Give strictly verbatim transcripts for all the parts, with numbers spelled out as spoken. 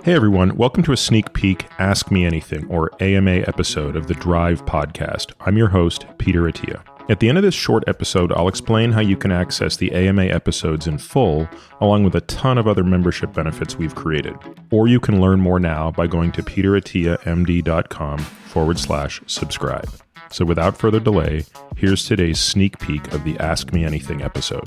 Hey everyone, welcome to a sneak peek Ask Me Anything, or A M A episode of the Drive podcast. I'm your host, Peter Attia. At the end of this short episode, I'll explain how you can access the A M A episodes in full, along with a ton of other membership benefits we've created. Or you can learn more now by going to peterattiamd.com forward slash subscribe. So without further delay, here's today's sneak peek of the Ask Me Anything episode.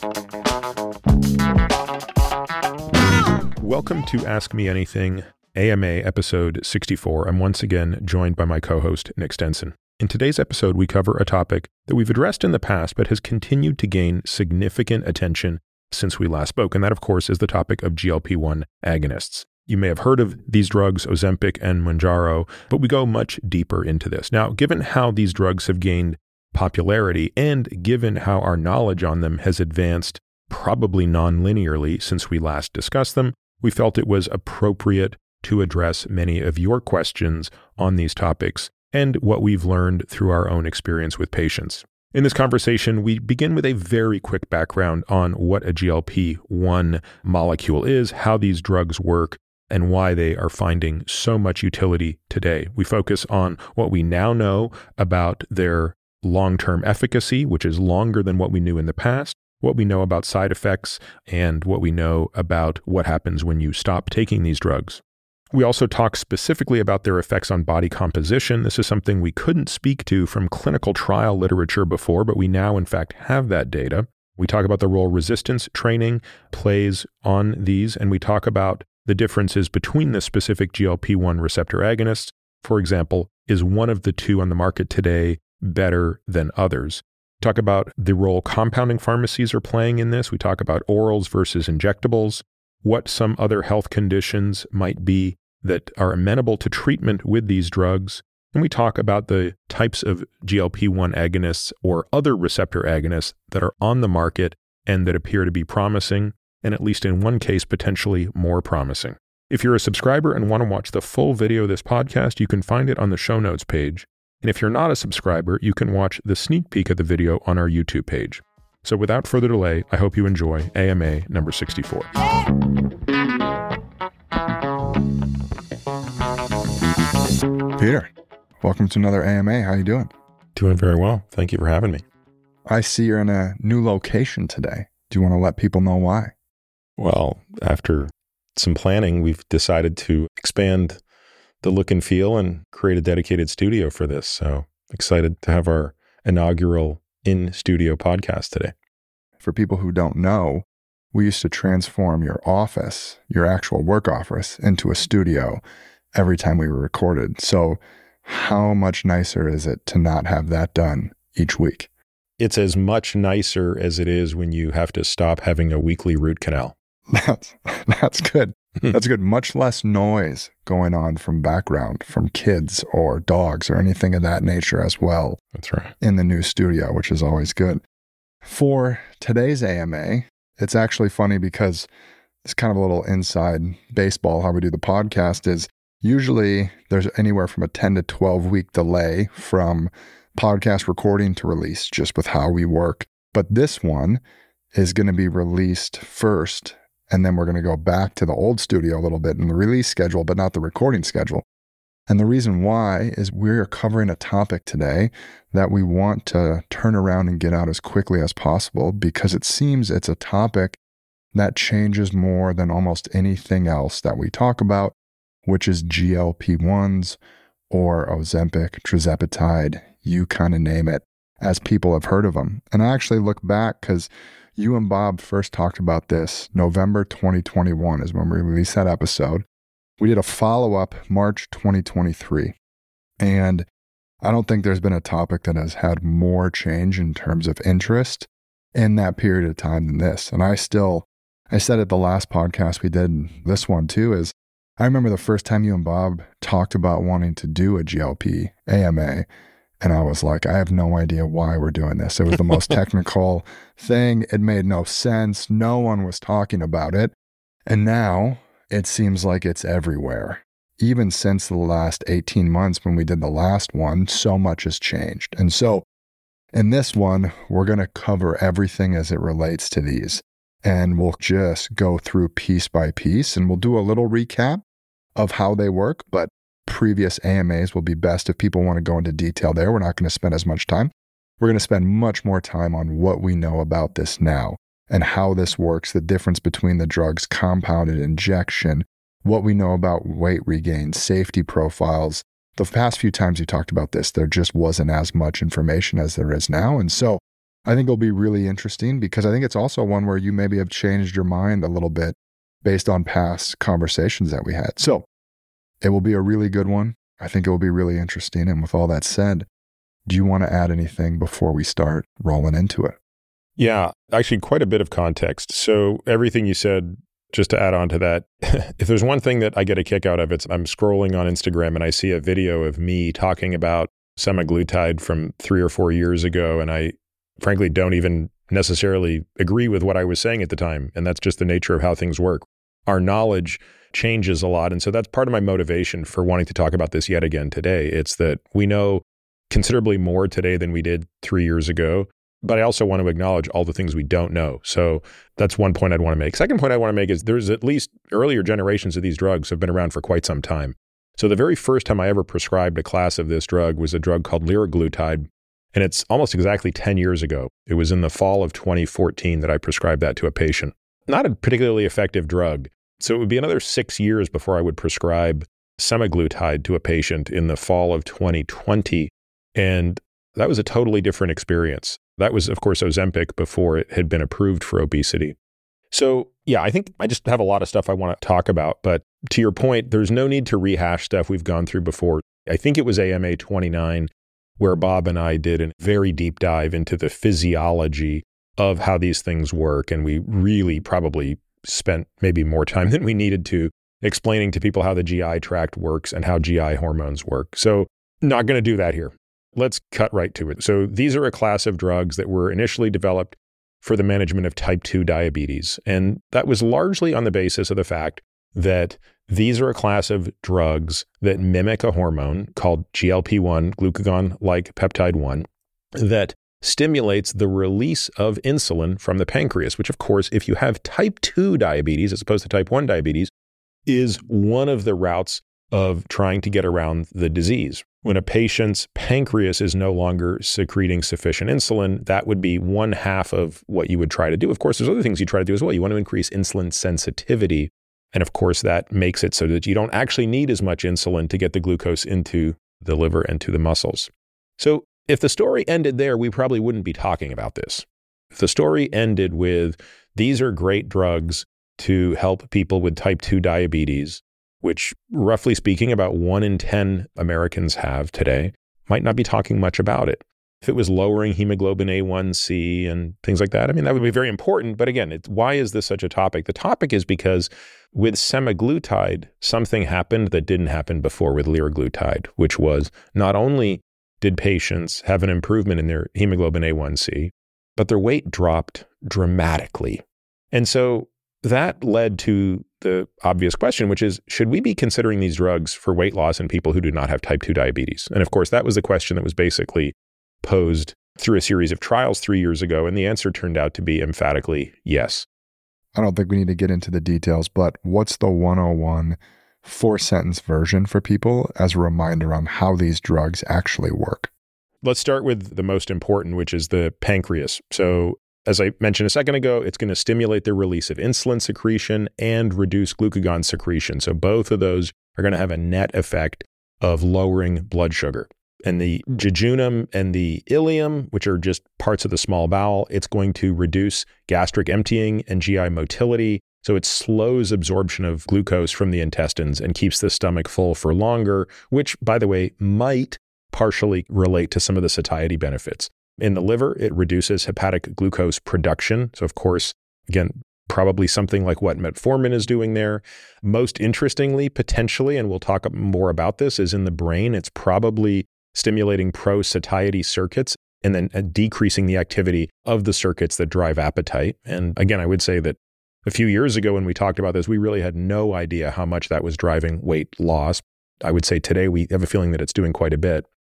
Welcome to Ask Me Anything, A M A episode sixty-four. I'm once again joined by my co-host, Nick Stenson. In today's episode, we cover a topic that we've addressed in the past, but has continued to gain significant attention since we last spoke. And that, of course, is the topic of G L P one agonists. You may have heard of these drugs, Ozempic and Mounjaro, but we go much deeper into this. Now, given how these drugs have gained popularity and given how our knowledge on them has advanced probably non-linearly since we last discussed them, we felt it was appropriate to address many of your questions on these topics and what we've learned through our own experience with patients. In this conversation, we begin with a very quick background on what a G L P one molecule is, how these drugs work, and why they are finding so much utility today. We focus on what we now know about their long-term efficacy, which is longer than what we knew in the past, what we know about side effects, and what we know about what happens when you stop taking these drugs. We also talk specifically about their effects on body composition. This is something we couldn't speak to from clinical trial literature before, but we now in fact have that data. We talk about the role resistance training plays on these, and we talk about the differences between the specific G L P one receptor agonists. For example, is one of the two on the market today better than others? Talk about the role compounding pharmacies are playing in this. We talk about orals versus injectables, what some other health conditions might be that are amenable to treatment with these drugs. And we talk about the types of G L P one agonists or other receptor agonists that are on the market and that appear to be promising, and at least in one case, potentially more promising. If you're a subscriber and want to watch the full video of this podcast, you can find it on the show notes page. And if you're not a subscriber, you can watch the sneak peek of the video on our YouTube page. So without further delay, I hope you enjoy A M A number sixty-four. Peter, welcome to another A M A. How you doing? Doing very well. Thank you for having me. I see you're in a new location today. Do you want to let people know why? Well, after some planning, we've decided to expand the look and feel and create a dedicated studio for this. So excited to have our inaugural in-studio podcast today. For people who don't know, we used to transform your office, your actual work office, into a studio every time we were recorded. So how much nicer is it to not have that done each week? It's as much nicer as it is when you have to stop having a weekly root canal. That's, that's good. That's good. Much less noise going on from background, from kids or dogs or anything of that nature as well. That's right. In the new studio, which is always good. For today's A M A, it's actually funny because it's kind of a little inside baseball how we do the podcast is usually there's anywhere from a ten to twelve week delay from podcast recording to release, just with how we work. But this one is going to be released first, and then we're going to go back to the old studio a little bit in the release schedule, but not the recording schedule. And the reason why is we're covering a topic today that we want to turn around and get out as quickly as possible because it seems it's a topic that changes more than almost anything else that we talk about, which is G L P ones or Ozempic, tirzepatide, you kind of name it, as people have heard of them. And I actually look back because you and Bob first talked about this. November twenty twenty-one is when we released that episode. We did a follow-up March twenty twenty-three. And I don't think there's been a topic that has had more change in terms of interest in that period of time than this. And I still, I said it the last podcast we did, this one too, is I remember the first time you and Bob talked about wanting to do a G L P A M A. And I was like, I have no idea why we're doing this. It was the most technical thing. It made no sense. No one was talking about it. And now it seems like it's everywhere. Even since the last eighteen months when we did the last one, so much has changed. And so in this one, we're going to cover everything as it relates to these. And we'll just go through piece by piece and we'll do a little recap of how they work, but previous A M As will be best if people want to go into detail there. We're not going to spend as much time. We're going to spend much more time on what we know about this now and how this works, the difference between the drugs, compounded injection, what we know about weight regain, safety profiles. The past few times you talked about this, there just wasn't as much information as there is now. And so I think it'll be really interesting because I think it's also one where you maybe have changed your mind a little bit based on past conversations that we had. So it will be a really good one. I think it will be really interesting. And with all that said, do you want to add anything before we start rolling into it? Yeah, actually quite a bit of context. So everything you said, just to add on to that, if there's one thing that I get a kick out of, it's I'm scrolling on Instagram and I see a video of me talking about semaglutide from three or four years ago. And I frankly don't even necessarily agree with what I was saying at the time. And that's just the nature of how things work. Our knowledge changes a lot. And so that's part of my motivation for wanting to talk about this yet again today. It's that we know considerably more today than we did three years ago. But I also want to acknowledge all the things we don't know. So that's one point I'd want to make. Second point I want to make is there's at least earlier generations of these drugs have been around for quite some time. So the very first time I ever prescribed a class of this drug was a drug called liraglutide. And it's almost exactly ten years ago. It was in the fall of twenty fourteen that I prescribed that to a patient. Not a particularly effective drug. So it would be another six years before I would prescribe semaglutide to a patient in the fall of twenty twenty. And that was a totally different experience. That was, of course, Ozempic before it had been approved for obesity. So yeah, I think I just have a lot of stuff I want to talk about. But to your point, there's no need to rehash stuff we've gone through before. I think it was A M A twenty-nine where Bob and I did a very deep dive into the physiology of how these things work. And we really probably spent maybe more time than we needed to explaining to people how the G I tract works and how G I hormones work. So not going to do that here. Let's cut right to it. So these are a class of drugs that were initially developed for the management of type two diabetes. And that was largely on the basis of the fact that these are a class of drugs that mimic a hormone called G L P one, glucagon-like peptide one, that stimulates the release of insulin from the pancreas, which of course, if you have type two diabetes as opposed to type one diabetes, is one of the routes of trying to get around the disease. When a patient's pancreas is no longer secreting sufficient insulin, that would be one half of what you would try to do. Of course, there's other things you try to do as well. You want to increase insulin sensitivity. And of course, that makes it so that you don't actually need as much insulin to get the glucose into the liver and to the muscles. So if the story ended there, we probably wouldn't be talking about this. If the story ended with, these are great drugs to help people with type two diabetes, which roughly speaking, about one in ten Americans have today, might not be talking much about it. If it was lowering hemoglobin A one C and things like that, I mean, that would be very important. But again, it's, why is this such a topic? The topic is because with semaglutide, something happened that didn't happen before with liraglutide, which was not only did patients have an improvement in their hemoglobin A one C, but their weight dropped dramatically. And so that led to the obvious question, which is, should we be considering these drugs for weight loss in people who do not have type two diabetes? And of course, that was the question that was basically posed through a series of trials three years ago. And the answer turned out to be emphatically yes. I don't think we need to get into the details, but what's the one oh one four-sentence version for people as a reminder on how these drugs actually work? Let's start with the most important, which is the pancreas. So as I mentioned a second ago, it's going to stimulate the release of insulin secretion and reduce glucagon secretion. So both of those are going to have a net effect of lowering blood sugar. And the jejunum and the ileum, which are just parts of the small bowel, it's going to reduce gastric emptying and G I motility. So it slows absorption of glucose from the intestines and keeps the stomach full for longer, which, by the way, might partially relate to some of the satiety benefits. In the liver, it reduces hepatic glucose production. So of course, again, probably something like what metformin is doing there. Most interestingly, potentially, and we'll talk more about this, is in the brain. It's probably stimulating pro-satiety circuits and then uh, decreasing the activity of the circuits that drive appetite. And again, I would say that a few years ago when we talked about this, we really had no idea how much that was driving weight loss. I would say today we have a feeling that it's doing quite a bit.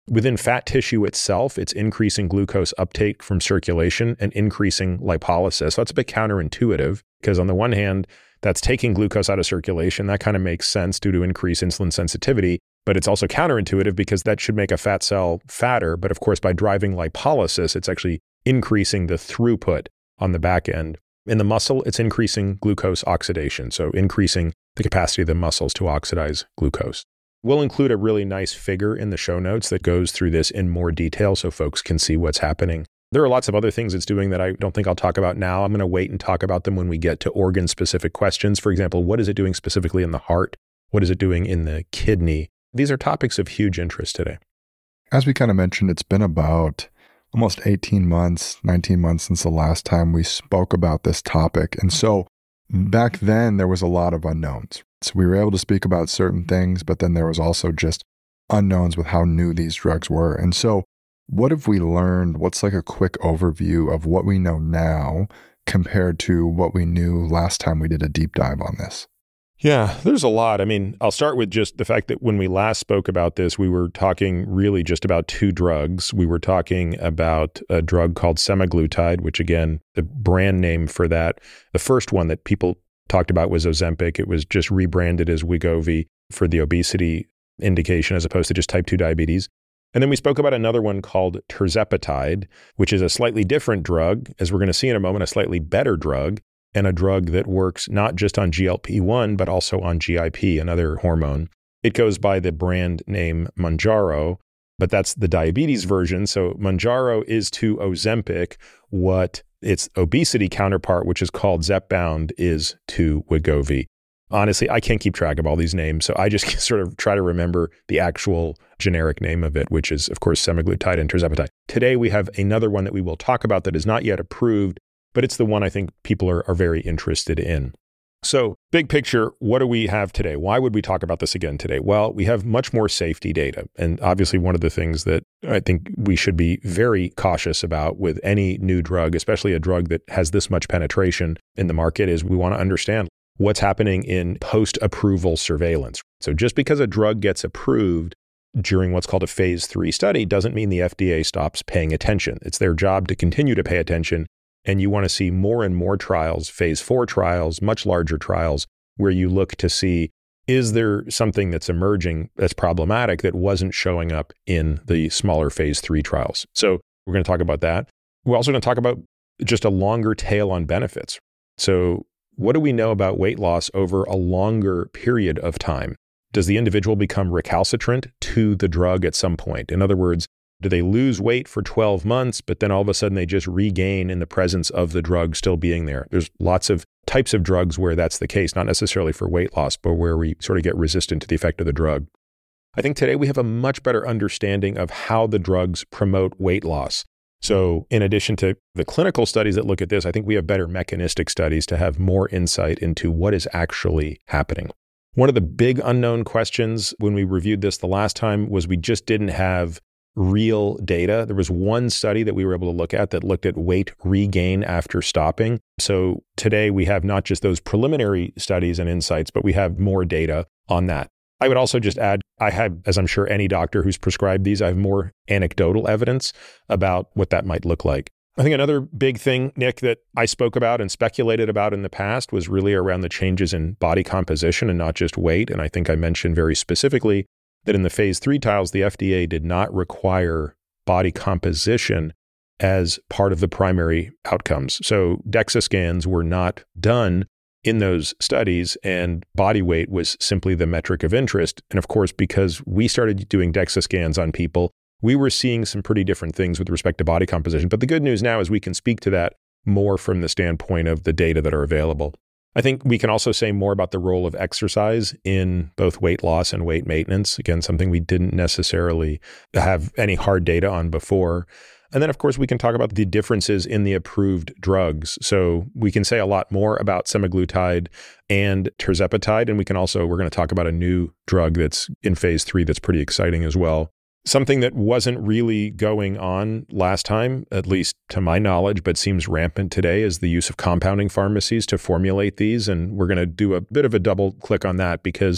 Within fat tissue itself, it's increasing glucose uptake from circulation and increasing lipolysis. So that's a bit counterintuitive because on the one hand, that's taking glucose out of circulation. That kind of makes sense due to increased insulin sensitivity, but it's also counterintuitive because that should make a fat cell fatter. But of course, by driving lipolysis, it's actually increasing the throughput on the back end. In the muscle, it's increasing glucose oxidation, so increasing the capacity of the muscles to oxidize glucose. We'll include a really nice figure in the show notes that goes through this in more detail so folks can see what's happening. There are lots of other things it's doing that I don't think I'll talk about now. I'm going to wait and talk about them when we get to organ-specific questions. For example, what is it doing specifically in the heart? What is it doing in the kidney? These are topics of huge interest today. As we kind of mentioned, it's been about almost eighteen months, nineteen months since the last time we spoke about this topic. And so back then, there was a lot of unknowns. So we were able to speak about certain things, but then there was also just unknowns with how new these drugs were. And so what have we learned? What's like a quick overview of what we know now compared to what we knew last time we did a deep dive on this? Yeah, there's a lot. I mean, I'll start with just the fact that when we last spoke about this, we were talking really just about two drugs. We were talking about a drug called semaglutide, which again, the brand name for that, the first one that people talked about was Ozempic. It was just rebranded as Wegovy for the obesity indication as opposed to just type two diabetes. And then we spoke about another one called tirzepatide, which is a slightly different drug, as we're going to see in a moment, a slightly better drug, and a drug that works not just on G L P one, but also on G I P, another hormone. It goes by the brand name Mounjaro, but that's the diabetes version. So Mounjaro is to Ozempic what its obesity counterpart, which is called Zepbound, is to Wegovy. Honestly, I can't keep track of all these names, so I just sort of try to remember the actual generic name of it, which is, of course, semaglutide and tirzepatide. Today, we have another one that we will talk about that is not yet approved, but it's the one I think people are, are very interested in. So big picture, what do we have today? Why would we talk about this again today? Well, we have much more safety data. And obviously, one of the things that I think we should be very cautious about with any new drug, especially a drug that has this much penetration in the market, is we want to understand what's happening in post-approval surveillance. So just because a drug gets approved during what's called a phase three study doesn't mean the F D A stops paying attention. It's their job to continue to pay attention. And you want to see more and more trials, phase four trials, much larger trials, where you look to see, is there something that's emerging that's problematic that wasn't showing up in the smaller phase three trials? So we're going to talk about that. We're also going to talk about just a longer tail on benefits. So what do we know about weight loss over a longer period of time? Does the individual become recalcitrant to the drug at some point? In other words, do they lose weight for twelve months, but then all of a sudden they just regain in the presence of the drug still being there? There's lots of types of drugs where that's the case, not necessarily for weight loss, but where we sort of get resistant to the effect of the drug. I think today we have a much better understanding of how the drugs promote weight loss. So in addition to the clinical studies that look at this, I think we have better mechanistic studies to have more insight into what is actually happening. One of the big unknown questions when we reviewed this the last time was we just didn't have real data. There was one study that we were able to look at that looked at weight regain after stopping. So today we have not just those preliminary studies and insights, but we have more data on that. I would also just add, I have, as I'm sure any doctor who's prescribed these, I have more anecdotal evidence about what that might look like. I think another big thing, Nick, that I spoke about and speculated about in the past was really around the changes in body composition and not just weight. And I think I mentioned very specifically that in the phase three trials, the F D A did not require body composition as part of the primary outcomes. So DEXA scans were not done in those studies, and body weight was simply the metric of interest. And of course, because we started doing DEXA scans on people, we were seeing some pretty different things with respect to body composition. But the good news now is we can speak to that more from the standpoint of the data that are available. I think we can also say more about the role of exercise in both weight loss and weight maintenance. Again, something we didn't necessarily have any hard data on before. And then, of course, we can talk about the differences in the approved drugs. So we can say a lot more about semaglutide and tirzepatide. And we can also, we're going to talk about a new drug that's in phase three that's pretty exciting as well. Something that wasn't really going on last time, at least to my knowledge, but seems rampant today, is the use of compounding pharmacies to formulate these. And we're going to do a bit of a double click on that because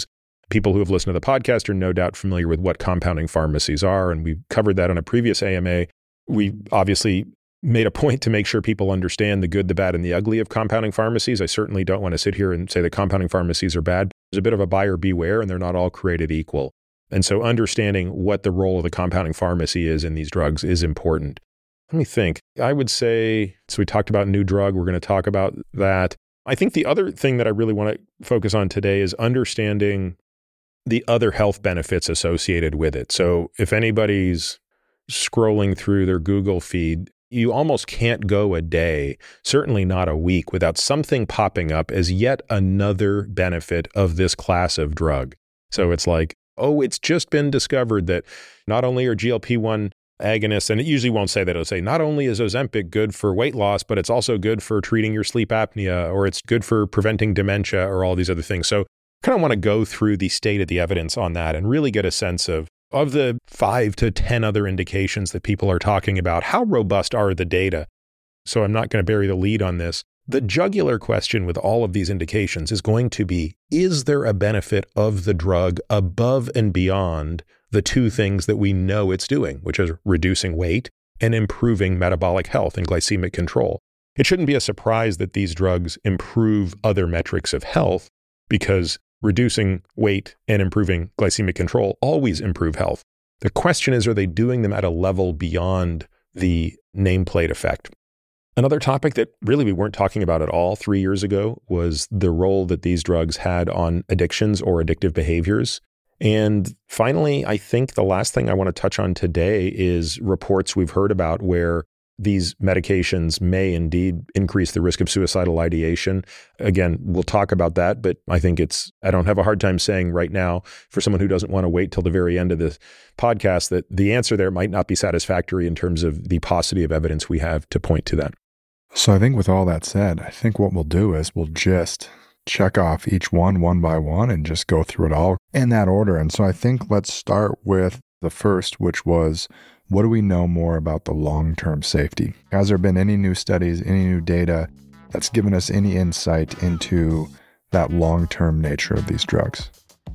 People who have listened to the podcast are no doubt familiar with what compounding pharmacies are, and we covered that on a previous A M A. We obviously made a point to make sure people understand the good, the bad, and the ugly of compounding pharmacies. I certainly don't want to sit here and say that compounding pharmacies are bad. There's a bit of a buyer beware, and they're not all created equal. And so understanding what the role of the compounding pharmacy is in these drugs is important. Let me think. I would say, so we talked about new drug. We're going to talk about that. I think the other thing that I really want to focus on today is understanding the other health benefits associated with it. So if anybody's scrolling through their Google feed, you almost can't go a day, certainly not a week, without something popping up as yet another benefit of this class of drug. So it's like, oh, it's just been discovered that not only are G L P one agonists, and it usually won't say that, it'll say not only is Ozempic good for weight loss, but it's also good for treating your sleep apnea, or it's good for preventing dementia, or all these other things. So kind of want to go through the state of the evidence on that and really get a sense of, of the five to ten other indications that people are talking about, how robust are the data? So I'm not going to bury the lead on this. The jugular question with all of these indications is going to be, is there a benefit of the drug above and beyond the two things that we know it's doing, which is reducing weight and improving metabolic health and glycemic control? It shouldn't be a surprise that these drugs improve other metrics of health, because reducing weight and improving glycemic control always improve health. The question is, are they doing them at a level beyond the nameplate effect? Another topic that really we weren't talking about at all three years ago was the role that these drugs had on addictions or addictive behaviors. And finally, I think the last thing I want to touch on today is reports we've heard about where these medications may indeed increase the risk of suicidal ideation. Again, we'll talk about that, but I think it's, I don't have a hard time saying right now, for someone who doesn't want to wait till the very end of the podcast, that the answer there might not be satisfactory in terms of the paucity of evidence we have to point to that. So I think with all that said, I think what we'll do is we'll just check off each one one by one and just go through it all in that order. And so I think let's start with the first, which was, what do we know more about the long-term safety? Has there been any new studies, any new data that's given us any insight into that long-term nature of these drugs?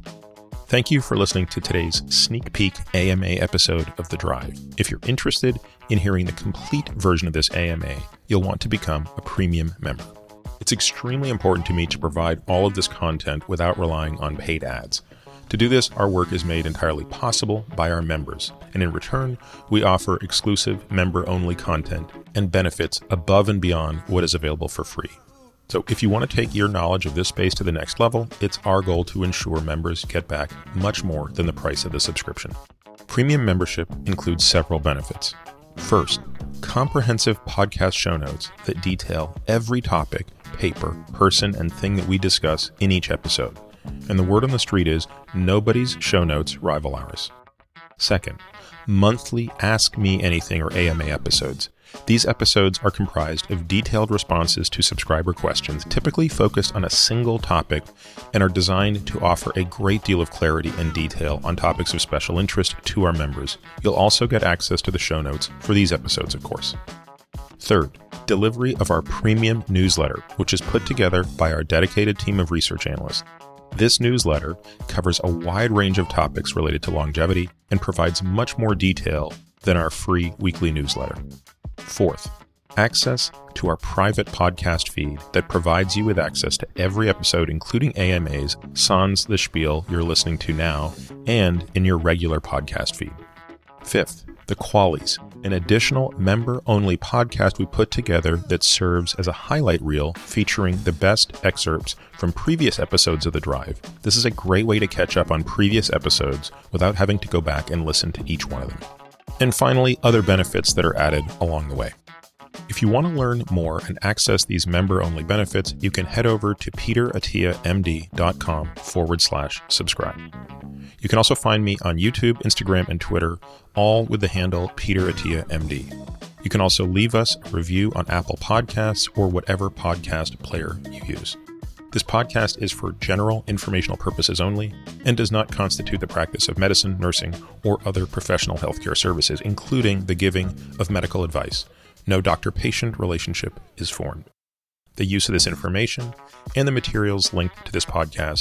Thank you for listening to today's sneak peek A M A episode of The Drive. If you're interested in hearing the complete version of this A M A, you'll want to become a premium member. It's extremely important to me to provide all of this content without relying on paid ads. To do this, our work is made entirely possible by our members, and in return, we offer exclusive member-only content and benefits above and beyond what is available for free. So if you want to take your knowledge of this space to the next level, it's our goal to ensure members get back much more than the price of the subscription. Premium membership includes several benefits. First, comprehensive podcast show notes that detail every topic, paper, person, and thing that we discuss in each episode. And the word on the street is nobody's show notes rival ours. Second, monthly Ask Me Anything or A M A episodes. These episodes are comprised of detailed responses to subscriber questions, typically focused on a single topic, and are designed to offer a great deal of clarity and detail on topics of special interest to our members. You'll also get access to the show notes for these episodes, of course. Third, delivery of our premium newsletter, which is put together by our dedicated team of research analysts. This newsletter covers a wide range of topics related to longevity and provides much more detail than our free weekly newsletter. Fourth, access to our private podcast feed that provides you with access to every episode, including A M As, sans the spiel you're listening to now, and in your regular podcast feed. Fifth, The Qualies, an additional member-only podcast we put together that serves as a highlight reel featuring the best excerpts from previous episodes of The Drive. This is a great way to catch up on previous episodes without having to go back and listen to each one of them. And finally, other benefits that are added along the way. If you want to learn more and access these member-only benefits, you can head over to peterattiamd.com forward slash subscribe. You can also find me on YouTube, Instagram, and Twitter, all with the handle Peter Attia M D. You can also leave us a review on Apple Podcasts or whatever podcast player you use. This podcast is for general informational purposes only and does not constitute the practice of medicine, nursing, or other professional healthcare services, including the giving of medical advice. No doctor-patient relationship is formed. The use of this information and the materials linked to this podcast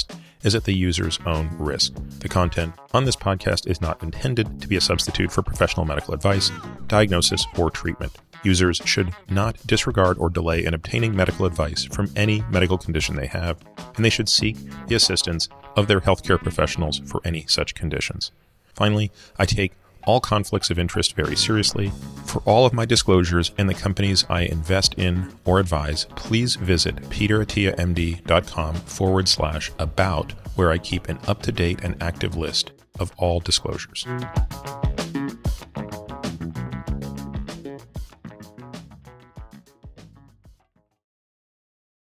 is at the user's own risk. The content on this podcast is not intended to be a substitute for professional medical advice, diagnosis, or treatment. Users should not disregard or delay in obtaining medical advice from any medical condition they have, and they should seek the assistance of their healthcare professionals for any such conditions. Finally, I take all conflicts of interest very seriously. For all of my disclosures and the companies I invest in or advise, please visit peterattiamd.com forward slash about, where I keep an up-to-date and active list of all disclosures.